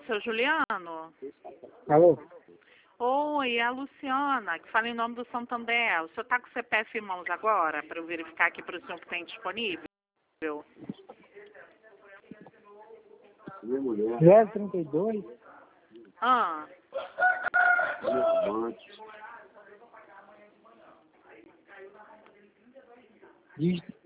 seu Juliano? Alô? Oi, é a Luciana, que fala em nome do Santander. O senhor está com o CPF em mãos agora, para eu verificar aqui para o senhor que tem disponível? 032? Ah, Dígito